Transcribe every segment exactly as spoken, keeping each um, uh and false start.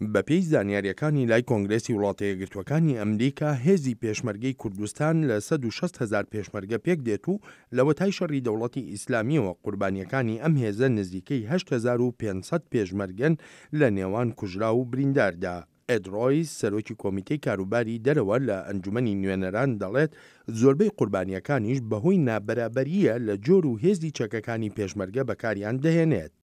بەپێی زانیاریەکانی لای کۆنگرێسی وڵاتە یەکگرتووەکانی ئەمریکا هێزی پێشمەرگەی کوردستان لە سەد و شەست هەزار پێشمەرگە پێک دێت و لە وەتای شەڕی دەوڵەتی ئیسلامیەوە قوربانیەکانی ئەم هێزە نزیکەی هەشت هەزار و پێنج سەد پێشمەرگەن لە نێوان کوژرا و برینداردا. ئێد ڕۆیس سەرۆکی کۆمیتەی کاروباری دەرەوە لە ئەنجومەنی نوێنەران دەڵێت زۆربەی قوربانیەکانیش بەهۆی نابەرابەریە لە جۆر و هێزی چەکەکانی پێشمەرگە بەکاریان دەهێنێت.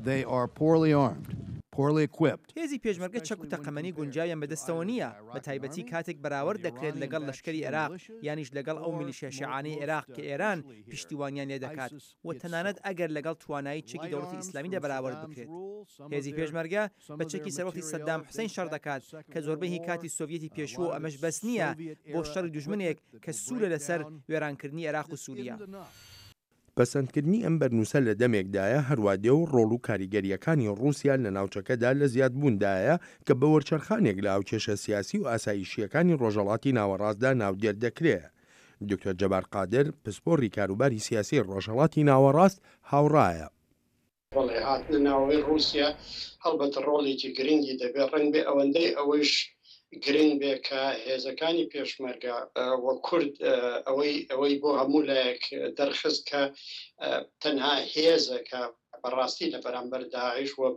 هێزی پێشمەرگە چەک و تەقەمەنی گونجاویان بەدەستەوە نییە، بە تایبەتی کاتێک بەراورد دەکرێت لەگەڵ لەشکری عێراق یانیش لەگەڵ ئەو میلیشیا شیعانەی عێراق کە ئێران پشتیوانیان لێ دەکات و تەنانەت ئەگەر لەگەڵ توانایی چەکی دەوڵەتی ئیسلامیدا بەراورد بکرێت. هێزی پێشمەرگە بە چەکی سەرۆکی سەدام حوسێن شەڕ دەکات کە زۆربەی هی کاتی سۆڤیەتی پێشوو ئەمەش بەس نییە بۆ شەڕی دوژمنێک کە سوورە لەسەر وێرانکردنی عێراق و سووریا. پەسەندکردنی ئەم بەرنووسە لە دەمێکدایە هەروادێ و ڕۆڵ و کاریگەریەکانی رووسیا لە ناوچەکەدا لە زیادبووندایە کە بە وەرچەرخانێک لە ئاوکێشە سیاسی و ئاسایشیەکانی ڕۆژهەڵاتی ناوەڕاستدا ناودێر دەکرێت. دکتۆر جەبار قادر پسپۆڕی کاروباری سیاسی ڕۆژهەڵاتی ناوەڕاست هاوڕایە. ڕۆڵی هاتنە ناوەوەی رووسیا هەڵبەتە ڕۆڵێکی گرنگی دەبێت ڕەنگ بێ ئەوەندەی ئەوەش گرنگ بێ کە هێزەکانی پێشمەرگە وە کورد ئەوەی ئەوەی بۆ هەموو لایەک دەرخست کە تەنها هێزەکە بەڕاستی لە بەرامبەر داعش و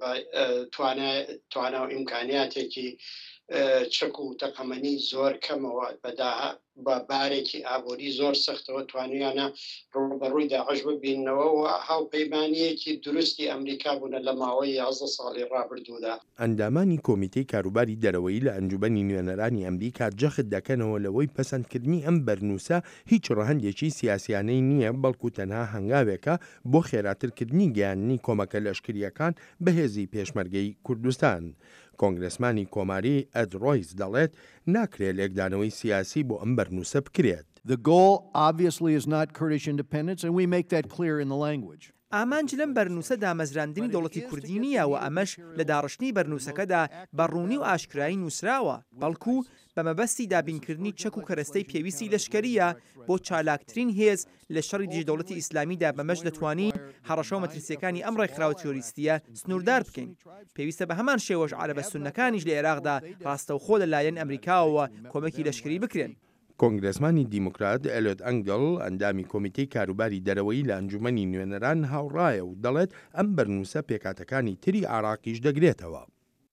توانە و ئیمکانیاتێکی چەک و تەقەمەنی زۆر کەمەوە بە بارێکی ئابووری زۆر سەختەوە توانیانە ڕوبەڕووی داعش ببینەوە و هاوپەیمانیەکی درستی ئەمریکا بوونە لە ماوەی یازدە ساڵی ڕابردوودا. ئەندامانی کۆمیتەی کاروباری دەرەوەی لە ئەنجومەنی نوێنەرانی ئەمریکا جەخت دەکەنەوە لەوەی پەسەندکردنی ئەم بەرنووسە هیچ ڕەهەندێکی سیاسیانەی نییە، بەڵکو تەنها هەنگاوێکە بۆ خێراترکردنی گەیاندنی کۆمەکە لەشکریەکان بە هێزی پێشمەرگەی کوردستان. کۆنگرسمانی کۆماری ئێد ڕۆیس دەڵێت ناکرێت لێکدانەوەی سیاسی بۆ ئەم بەرنووسە بکرێت. The goal obviously is not Kurdish independence and we make that clear in the language. ئامانج لەم بەرنووسە دامەزراندنی دەوڵەتی کوردی نییە و ئەمەش لە داڕشتنی بەرنووسەکەدا بەڕوونی و ئاشکرایی نووسراوە، بەڵکو بە مەبەستی دابینکردنی چەک و کەرەستەی پێویستی لەشکریە بۆ چالاکترین هێز لە شەڕی دژی دەوڵەتی ئیسلامیدا بەمەش دەتوانین هەڕەشە و مەترسیەکانی ئەم ڕێکخراوە تۆریستیە سنووردار بکەین. پێویستە بە هەمان شێوەش عەرەبە سوننەکانیش لە عێراقدا ڕاستەوخۆ لەلایەن ئەمریکاوە کۆمەکی لەشکری بکرێن. کۆنگرسمانی دیموکرات ئەلۆت ئەنگڵ ئەندامی کۆمیتەی کاروباری دەرەوەی لە ئەنجومەنی نوێنەران هاوڕایە و دەڵێت ئەم بەرنووسە پێکاتەکانی تری عێراقیش دەگرێتەوە.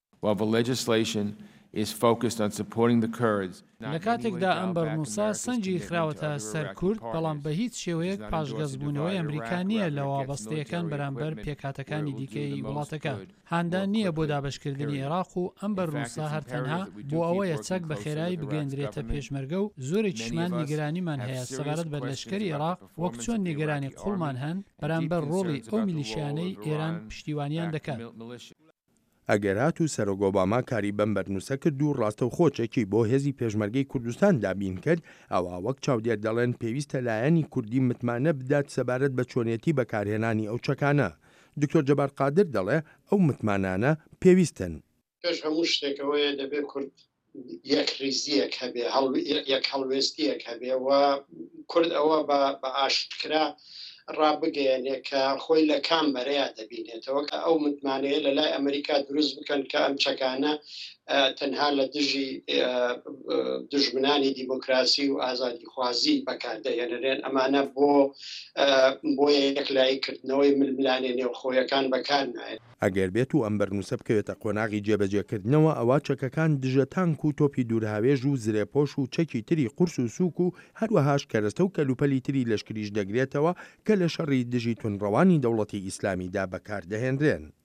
لە کاتێکدا ئەم بەرنووسە سەنجی خراوەتە سەر کورد، بەڵام بە هیچ شێوەیەک پاشگەزبوونەوەی ئەمریکا نییە لە وابەستەیەکان بەرامبەر پێکاتەکانی دیکەی وڵاتەکە. هاندان نییە بۆ دابەشکردنی عێراق و ئەم بەرنووسە هەرتەنها بۆ ئەوەیە چەک بە خێرایی بگەندرێتە پێشمەرگە و زۆرێکیشمان نیگەرانیمان هەیە سەبارەت بە لەشکری عێراق وەک چۆن نیگەرانی قوڵمان هەن بەرامبەر ڕۆڵی ئەو میلیشیانەی ئێران پشتیوانیان دەکات. ئەگەر هات و سەرۆک ئۆباما کاری بەم بەرنووسە کرد و ڕاستە و خۆچێکی بۆ هێزی پێشمەرگەی کوردستان دابین کرد، ئەوە وەک چاودێر دەڵێن پێویستە لایەنی کوردی متمانە بدات سەبارەت بە چۆنیەتی بەکارهێنانی ئەو چەکانە. دکتۆر جەبار قادر دەڵێ ئەو متمانانە پێویستن. پێش هەموو شتێکەوەیە دەبێت کورد یەک ریزیەک هەبێ یەک هەڵوێستیەک هەبێ و کورد ئەوە بە ئاشکرا ڕابگەیەنێ کە خۆی لە کام بەرەیە دەبینێتەوە کە ئەو متمانەیە لە لای ئەمریکا دروست بکەن کە ئەم چەکانە تەنها لە دژی دژمنانی دیموکراسی و ئازادی خوازی بەکاردەهێنرێن. ئەمانە بۆ بۆ یەکلاییکردنەوەی ململانێ نێوخۆیەکان بەکار نایێت. ئەگەر بێت و ئەم بەرنووسە بکەوێتە قۆناغی جێبەجێکردنەوە، ئەوە چەکەکان دژە تانک و تۆپی دوورهاوێژ و زرێپۆش و چەکی تری قورس و سووک و هەروەهاش کەرەستە و کەلوپەلی تری لەشکریش دەگرێتەوە کە لە شەڕی دژی تونڕەوانی دەوڵەتی ئیسلامیدا بەکاردەهێنرێن.